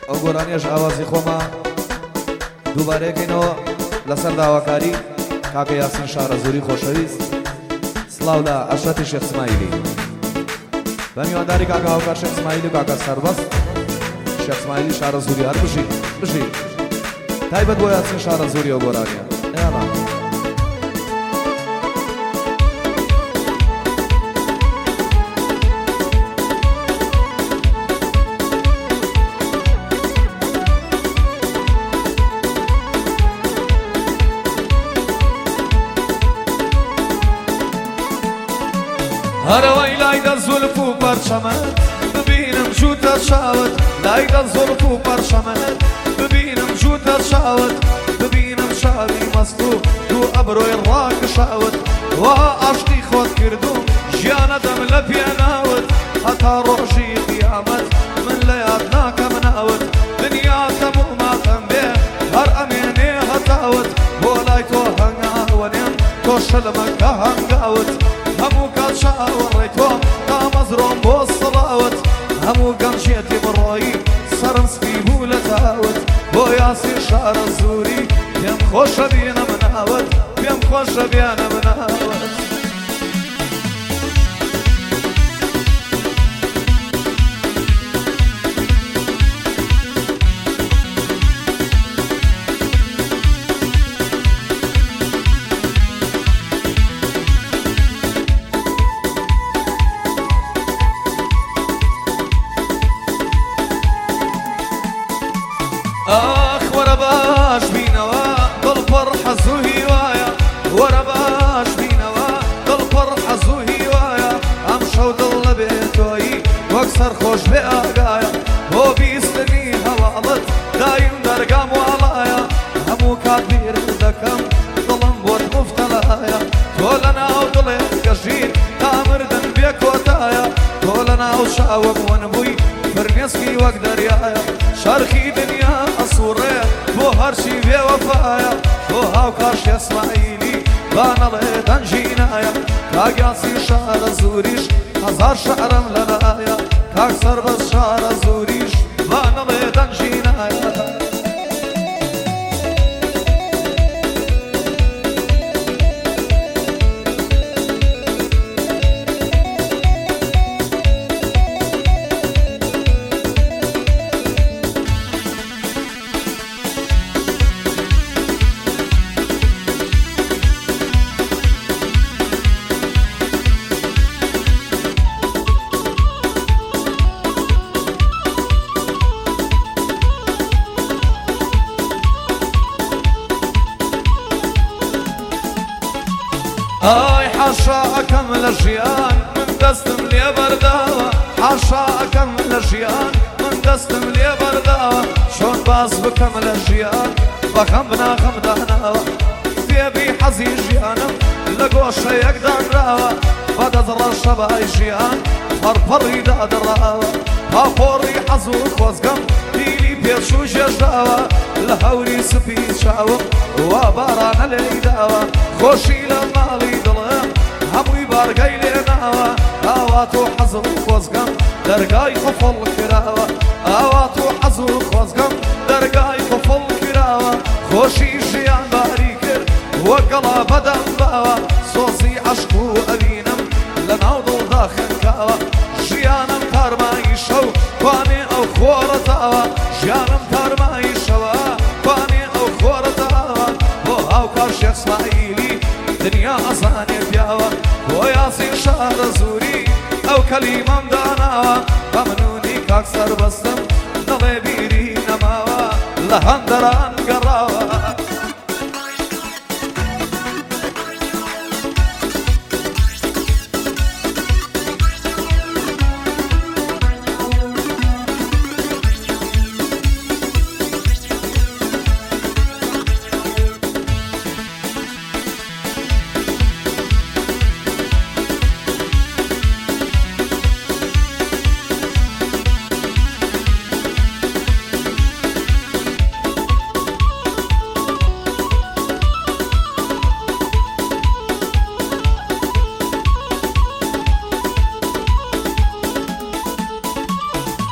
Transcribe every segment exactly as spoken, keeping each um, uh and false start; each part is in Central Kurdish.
ئەو گۆرانیەش ئاوازی خۆمە دووبارەیەکەینەوە لەسەر داواکاری کاکە یاسین شارەزووری خۆشەویست سڵاو لە عەشرەتی شێخ اسماعیلی بە میوانداری کاکە هاوکار شێخ اسماعیلی و کاکە سەربەست شێخ اسماعیلی شارەزووری هەر بژی بژی تایبەت بۆ یاسین شارەزووری ئەو گۆرانیە ئێڵا هەرەوەی لایدە زولف و پەرچەمەت ببینم جووتە چاوت لایدە زولف و پەرچەمەت ببینم جووتە چاوت ببینم شاوی مەست و دوو ئەبرۆی ڕاکشاوت وا عاشقی خۆت کردوم ژیانەدەم لە پێناوت هەتا ڕۆژی قیامەت من لە یاد ناکەم ناوت دنیا هەموو ماتەم بێ هەر ئەمێنێ هەتاوت بۆ لای تۆ هەنگاوەنێم تۆ شەلمەکە هەنگاوت هەموو کات چاوەڕێی تۆم تا مەزرۆم بۆ سڵاوت هەموو گەمژێتی بڕۆیی سەرم سپی بوو لە تاوت بۆ یاسین شارەزووری پێم خۆشە بێنەم ناوت پێم خۆشە بێنەم ناوت ئاخ وەرە باش بینەوە دڵ پڕ حەز و هیوایە وەرە باش بینەوە دڵ پڕ حەز و هیوایە ئەم شەو دڵ لە بێتۆیی وەک سەرخۆش بێ ئاگایە بۆ بیستنی هەواڵت دایم دەرگام واڵایە هەموو کات بیرم دەکەم دڵم بۆت مفتەلایە تۆ لە ناو دڵێ گەژین تا مردن بێ کۆتایە تۆ لە ناو چاوەم وەنبووی فرمێسکی وەک دەریایە شەرخی دنیا ئەسووڕێ بۆ هەرچی بێوەفایە بۆ هاوکار شێخ اسماعیلی با نەڵێ دەنجینایە کاک یاسین شارەزووریش هەزار شەعرم لەلایە کاک سەربەست شارەزووریش با نەڵێ دەنجینایە ئای حاشاکەم لە ژیان من دەستم لێ بەرداوە حاشاکەم لە ژیان من دەستم لێ بەرداوە چۆن باس بکەم لە ژیان بەخەم بناخەم داناوە فێبی حەزی ژیانم لە گۆشەیەک دانراوە بەدەدڕە شەبای ژیان پەڕپەڕی دادڕاوە پاپۆڕی حەز و خۆزگەم دیلی پێچوو ژێژداوە لە هەوری سپی چاوم وا بارانە لێی داوە خۆشی لە ماڵی دڵم هەمووی بارگەی لێناوە ئاوات و حەز و خۆزگەم دەرگای قوفڵ کراوە ئاوات و حەز و خۆزگەم دەرگای قوفڵ کراوە خۆشی ژیان باری کرد وەک گەڵا بەدەم باوە سۆزی عەشق و ئەبینم لە ناو دڵدا خنکاوە ژیانم تارمایی شەو توانێ ئەو خۆڕەتاوە ژیانم تارمایی شەوە توانێ ئەو خۆڕەتاوە بۆ هاوکار شێخ اسماعیلی دنیا ئەزانێ پیاوە بۆ یاسین شارەزووری ئەو کەلیمەم داناوە بەمنونی کاک سەربەستم دڵێ بیری نەماوە لە هەندەران گەڕاوە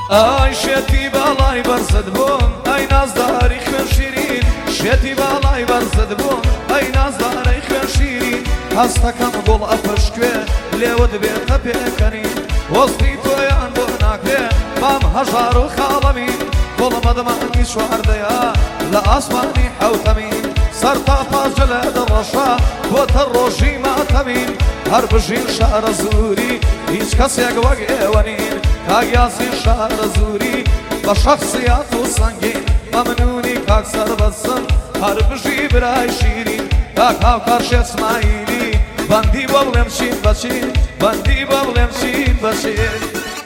ئای شێتی باڵای بەرزت بووم ئەی نازداری خوێن شیرین شێتی باڵای بەرزت بووم ئەی نازدارەی خوێن شیرین هەستەکەم گوڵ ئەپشکوێ لێوت بێتە پێکەنین وەستی تۆیان بۆ ناکرێ مام هەژار و خاڵەمین گوڵمە دەمانی چواردەیە لە ئاسمانی حەوتەمین سەر تا پاژە لە دەڕەشە بۆتە ڕۆژی ماتەمین هەر بژین شارە زووری هیچ کەسێک وەک ئێوە نین کاک یاسین شارە زووری بە شەخسیات و سەنگین مەمنونی کاک سەربەستم هەر بژی برای شیرین کاک هاوکار شێخ ئیسماعیلی بەندی بۆ بڵێم چین بەچین بەندی بۆ بڵێم چین بەچین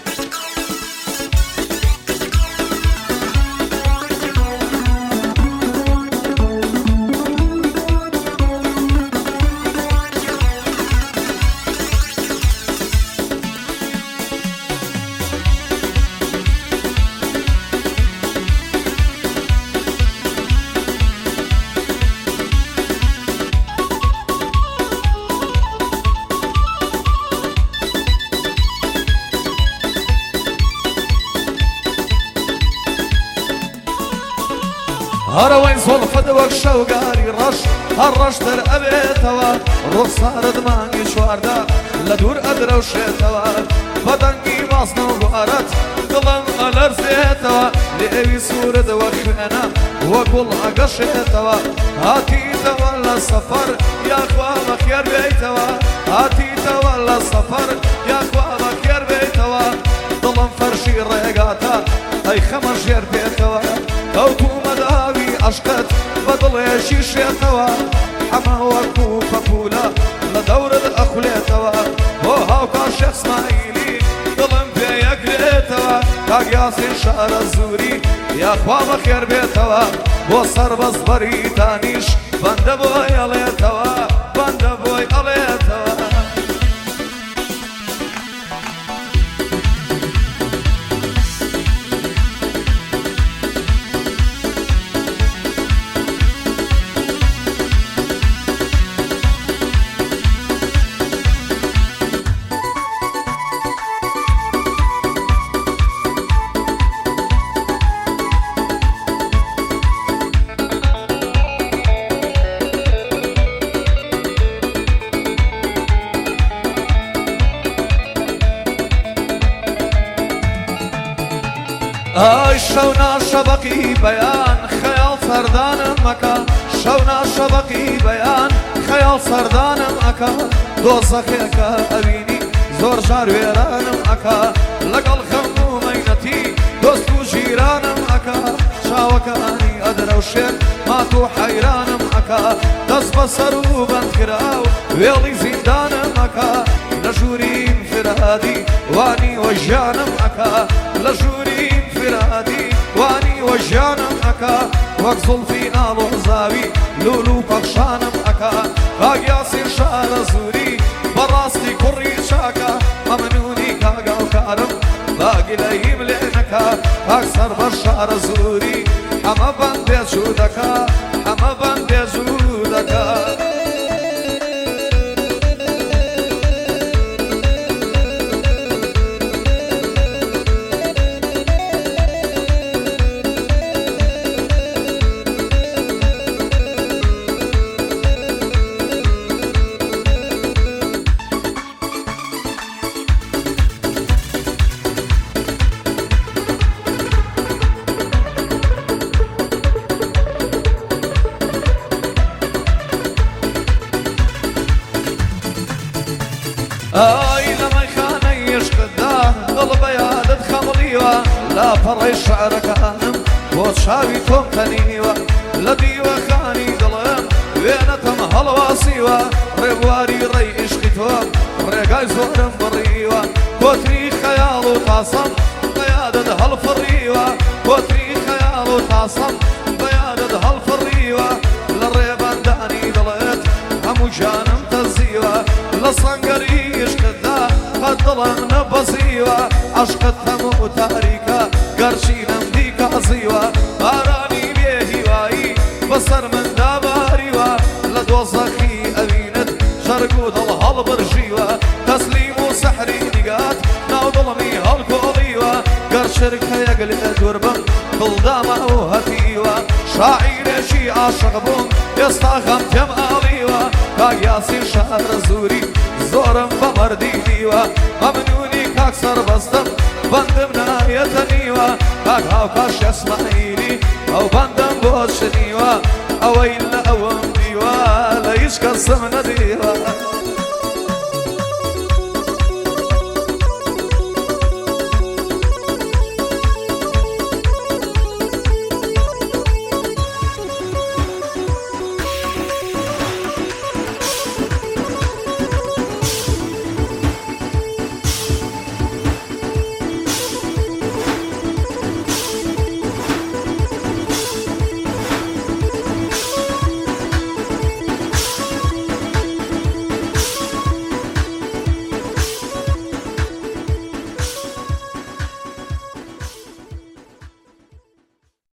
هەرەوەی زۆڵفەت وەک شەوگاری ڕەش هەر ڕەشتر ئەبێتەوە ڕوخسارت مانگی چواردە لە دوور ئەدرەوشێتەوە بەدەنگی ماسنە و گوارەت دڵم ئەلەرزێتەوە لێوی سوورت وەک خوێنە وە گوڵ ئەگەشێتەوە هاتیتەوە لە سەفەر یاخوا بەخێر بێیتەوە هاتیتەوە لە سەفەر یاخوا بەخێر بێیتەوە دڵم فەرشی ڕێگاتە ئەی خەمە ژێر بێتەوە کەوتومە داوی عەشقت بە دڵێشی شێتەوە ئەمە وەکو پەپولە لە دەورت ئەخولێتەوە بۆ هاوکار شێخ ئیسماعیلی دڵم پێ یەکرێتەوە کاک یاسین شارە زووری یاخوا بەخێر بێتەوە بۆ سەربەست بەریتانیش بەندە بۆی ئەڵێتەوە بەندە بۆی ئەڵێتەوە ئای شەونا شەبەقی بەیان خەیاڵ سەردانم مەکە شەونا شەبەقی بەیان خەیاڵ سەردانم ئەکە دۆزەخێکە ئەبینی زۆر جار وێرانم ئەکە لەگەڵ خەم و مەینەتی دۆست و ژیرانم ئەکە چاوەکانی ئەدرەوشێت مات و حەیرانم ئەکە دەست بەسەر و بەندکراو وێڵی زیندانم ئەکە لە ژووریم فرادی وانی وەژیانم ئەکە لە ژووریم فرادی وانی وەژیانم ئەکە وەک زوڵفی ئاڵۆزاوی لولو و پەخشانم ئەکە کاک یاسین شارە زووری بەڕاستی کوڕی چاکە مەمنونی کاگاوکارم باگیلەیم لێ نەکە کاک سەربەر شارە زووری ئەمە بەندێ جوو دەکا ئەمە بەندێ جوو دەکا ئای لە مەیخانەی عشقتدا دڵ بە یادت خەمڵیوە لاپەڕەی شەعرەکانم بۆ چاوی تۆم تەنیوە لە دیوەخانی دڵم وێنەتەم هەڵواسیوە ڕێبواری ڕێی عشقی تۆم ڕێگای زۆرم بڕیوە کۆتری خەیاڵ و تاسەم بە یادت هەڵفڕیوە کۆتری خەیاڵ و تاسەم بە یادت هەڵفڕیوە لە ڕێبەندانی دڵت هەموو جانم تەزیوە لە سەنگەری عشقتدا قەت دڵم نەبەزیوە عەشقت هەموو تاریکە گەرچینەم دیکازیوە بارانی بێهیوایی بەسەر من داباریوە لە دۆزەخی ئەوینت شەرگ و دڵ هەڵبڕژیوە تەسلیم و سەحری نیگات ناو دڵمی هەڵکۆڵیوە گەرچ شركة يقل دربم بلدامة وهتيوة شاعرشي عاشق بوم يستاخم تم آليوة كاك ياسين شهر زوري زورم بمردي ديوة ممنوني كاك سربستم بندم نايتنيوة كاك هاوكاش اسماعيلي او بندم بوشنيوة او إلا اوم ديوة ليش قسم نديوة